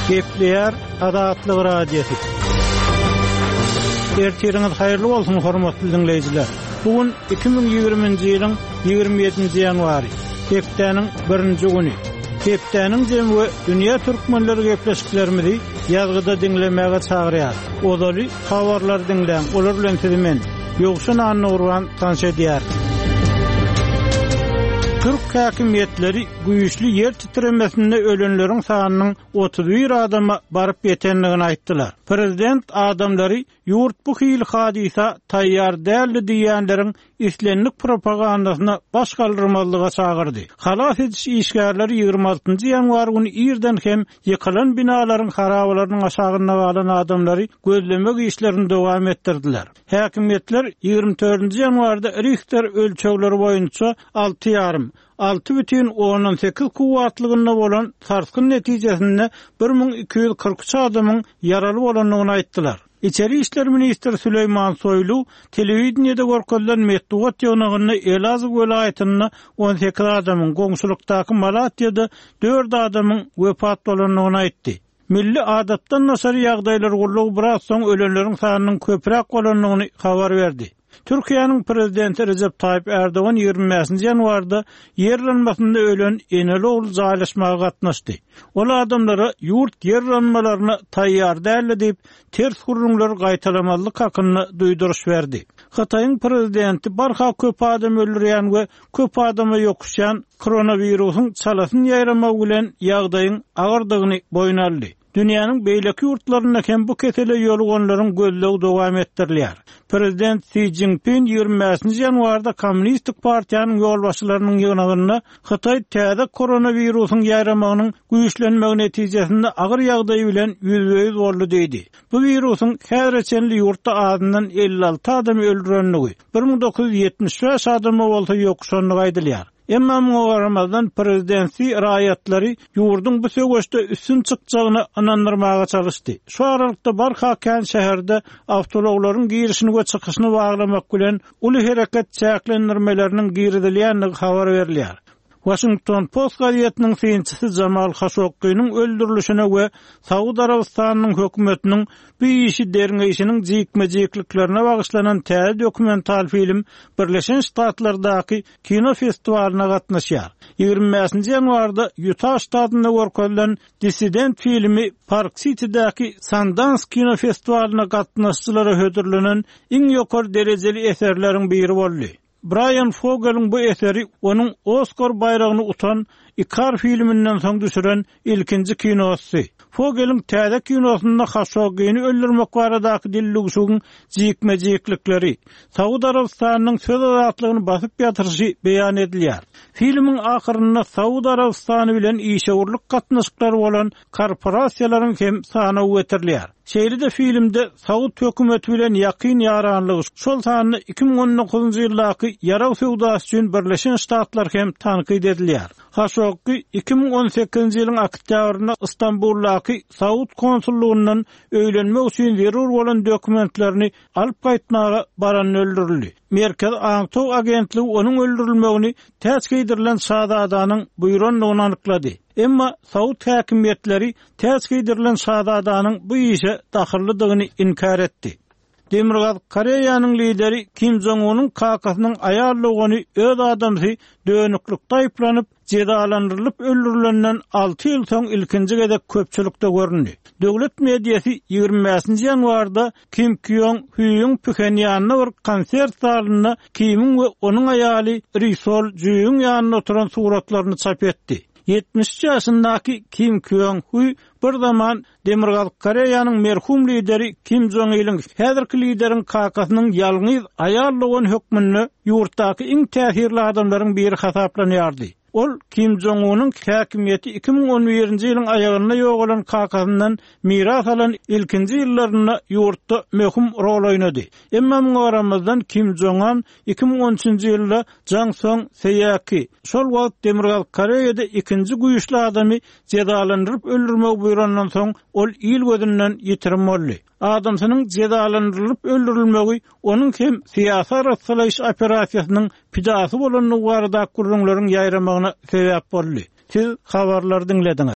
Gepleýär Adatlyk radiosu. Ertiriniz haýyrly bolsun hormatly dinleýijiler. Bugun 2020-nji ýylyň 27-nji ýanwary. Hepdeniň 1-nji güni. Hepdeniň jemgy dünýä türkmenleri gepleşiklerimizi ýazgyda dinlemäge çagyrýar. Olary habarlar dinleň, olar bilen sizimen ýogşun anny urwan tanış edýär. Türk häkimetleri güýçli yer titremesinde ölenleriň sanynyň 31 adama baryp ýetenligini aýtdylar. Prezident adamlary ýurt bu hil hadisa taýýar däldi diýenleriň islenlik propagandasyna baş galdyrmalyga çagyrdy. Halas ediş işgärleri 26-njy ýanwar güni ýerden hem ýykylan binalaryň harabalarynyň aşagyna galan adamlary gözlemek işlerini dowam etdirdiler. Häkimetler 24-nji ýanwarda Richter ölçegleri boýunça 6,18 kuwatlygyna bolan tartykyn netijesinde 1243 adamyň yaraly bolanlygyny aýtdylar. İçeri işler ministri Süleyman Soylu telewizionyada görkezlen medeniýet ýognagyny Elazığ welaýatyna 18 adamyň goňşulykdaky Malatyada 4 adamyň wepat bolanlygyny aýtdy. Milli adatdan nasar ýagdaýlar gurulgy biraz soň ölenleriň sanynyň köpräk bolanlygyny habar berdi. Türkiýanyň prezidenti Recep Tayyip Erdoğan 25-nji ýanwarda ýerlenmesinde ölen eneli ogul jaýlaşmaga gatnaşdy. Ol adamlara ýurt ýerlenmelerini taýýar däldi diýip ters gurulmalar gaýtalamalyk hakyny duýduruş berdi. Hataýyň prezidenti barha köp adam öldürýän we köp adama ýokuşan koronawirusyň çalasyny ýayramak bilen ýagdaýyň agyrdygyny boýun aldy. Dünýäniň beýleki ýurtlaryna hem bu kesele ýolgonlaryň gözlegi dowam etdirilýär. Prezident Xi Jinping 25-nji ýanwarda Kommunistik partiýanyň ýolbaşçylarynyň ýygnagyna Hataý täze koronawirusyň ýaýramagynyň güýçlenmegi netijesinde agyr ýagdaý bilen ýüzbeýiz boldy diýdi. Bu wirusyň häzirçe ýurtda adından 56 adam öldürenligi, 1975 adama bolsa ýokuşanlygy aýdylýar. Emma Ramazan prezidenti raýatlary ýurdun bu söwüşde üstün çykjagyny anandyrmaga çalışdy. Şu aralykda barha kän şäherde awtologlaryň girişini we çykyşyny baglamak bilen uly hereket çäklendirmeleriniň giridilýänligi habar berilýär. Washington Post gazetiniň synçysy Jamal Khashoggi'niň öldürilişine we Saud Arabistanynyň hökümetiniň bu işi derňeýişiniň jikmejikliklerine bagyşlanan täze dokumental film Birleşen Ştatlardaky kino festiwalyna gatnaşýar. 25-nji ýanwarda Utah ştatynda görkezlen Dissident filmi Park City'däki Sundance kino festiwalyna gatnaşçylary hödürlenen iň ýokary derejeli eserleriň biri boldy. Brian Fogel'in bu eseri onun Oscar bayragyny utan Ikar filminden soň düşüren ilkinji kinosy. Fogel'in täze kinosunda Khashoggi'ni öldürmek baradaky dillugşugyň jikmejiklikleri, Saud Arabistanynyň söz azatlygyny basyp ýatyrşy beýan edilýär. Filmiň ahyrynda Saud Arabistany bilen işäwirlik gatnaşyklary bolan korporasiýalaryň hem sany öwetirilýär. Şeýle-de filmde Saud hökümeti bilen ýakyn ýaranlygy, şol sany 2019-njy ýyldaky ýaraw sowdasy üçin Birleşen Ştatlar hem tanqid edilýär. Khashoggi 2018-nji ýylyň oktýabryna Istanbuldaky Saud konsullugynyň öýlenmek üçin zerur bolan dokumentlerini alyp gaýtmaga baran öldürildi. Merkez Aňtow agentligi onuň öldürilmegini täze giydirilen şahzadanyň buýranlygyny anyklady. Emma Saud häkimetleri täze giydirilen şahzadanyň bu işe dahyllydygyny inkar etdi. Demirgaz Koreýanyň lideri Kim Jong-unyň kakasynyň aýarlygyny öz adamsy dönüklükde aýplanyp jedalandyrylyp öldürilenden 6 ýyl soň ilkinji gezek köpçülikde göründi. Döwlet mediýasy 25-nji ýanwarda Kim Kyong-hyň Pjönýanyna bir konsert salyna Kim'in we onuň aýaly Ri Sol-juň ýanyna oturan suratlaryny çap etdi. 70 ýaşyndaky Kim Kyong-hy bir zaman Demirgaz Koreýanyň merhum lideri Kim Jong-ilň häzirki lideriň kakasynyň ýalňyz aýarlygyny hökmünde ýurtdaky iň täsirli adamlaryň biri hasaplanýardy. Ol Kim Jong-unyň häkimiýeti 2011-nji ýylyň aýagyna ýogalan kakasyndan miras alan ilkinji ýyllaryna ýurtda möhüm rol oýnady. Emma Ramazan Kim Jong-un 2013-nji ýylda Jang Song-seýäki şol wagt Demirgaz Koreýada ikinji güýçli adamy jedalandyryp öldürmek buýrandan soň ol ýyl gözünden ýitirilmeli. Adamsynyň jedalandyrylyp öldürilmegi onuň hem syýasy rassalaýyş operasiýasynyň pidasy bolan barada gurulmaryň ýaýramagyna sebäp boldy. Siz habarlar dinlediňiz.